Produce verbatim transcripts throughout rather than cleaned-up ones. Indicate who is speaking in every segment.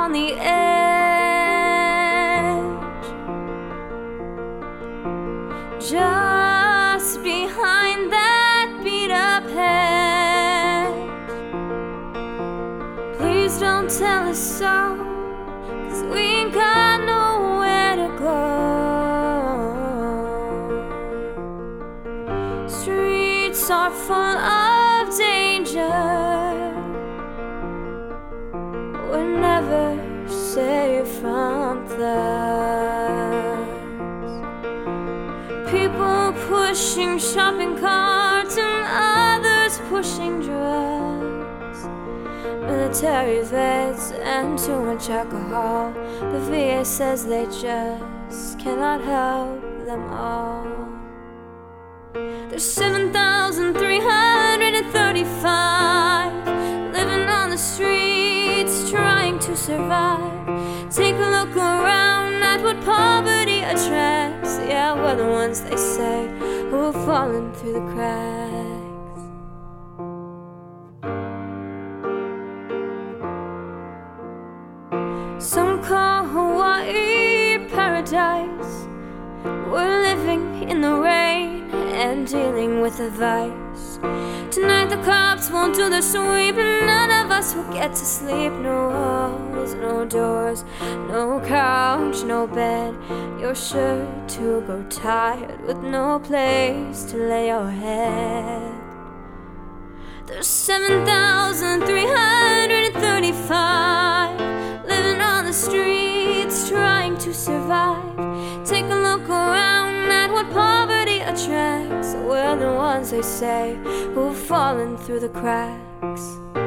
Speaker 1: on the edge, just behind that beat-up head. Please don't tell us so, 'cause we ain't got nowhere to go. Streets are full of danger, we're never safe from thugs. People pushing shopping carts and others pushing drugs. Military vets and too much alcohol. The V A says they just cannot help them all. There's seven thousand three hundred thirty-five living on the streets trying to survive. Take a look around at what poverty attracts. Yeah, we're the ones they say who have fallen through the cracks. Some call Hawaii paradise. We're living in the rain and dealing with the vice. Tonight the cops won't do their sweep, and none of us will get to sleep. No walls, no doors, no couch, no bed. You're sure to go tired with no place to lay your head. There's seven thousand three hundred thirty-five living on the streets trying to survive. Take a look around at what poverty attracts. We're the ones they say who've fallen through the cracks.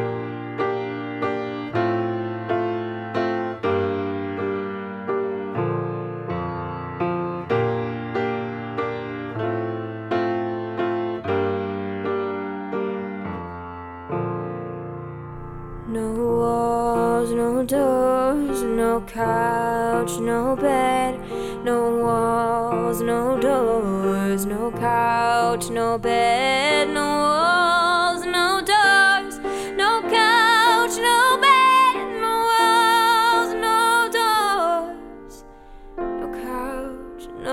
Speaker 1: No walls, no doors, no couch, no bed. No walls, no doors, no couch, no bed. No walls, no doors, no couch, no bed. No walls, no doors, no couch, no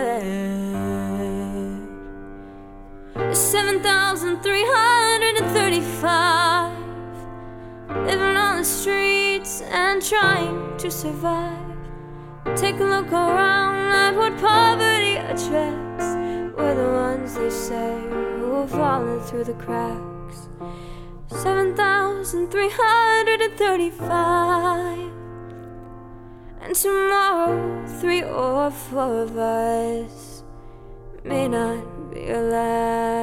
Speaker 1: bed. seven thousand three hundred thirty-five living on the streets and trying to survive. Take a look around at what poverty attracts. We're the ones they say who have fallen through the cracks. seven thousand three hundred thirty-five. And tomorrow three or four of us may not be alive.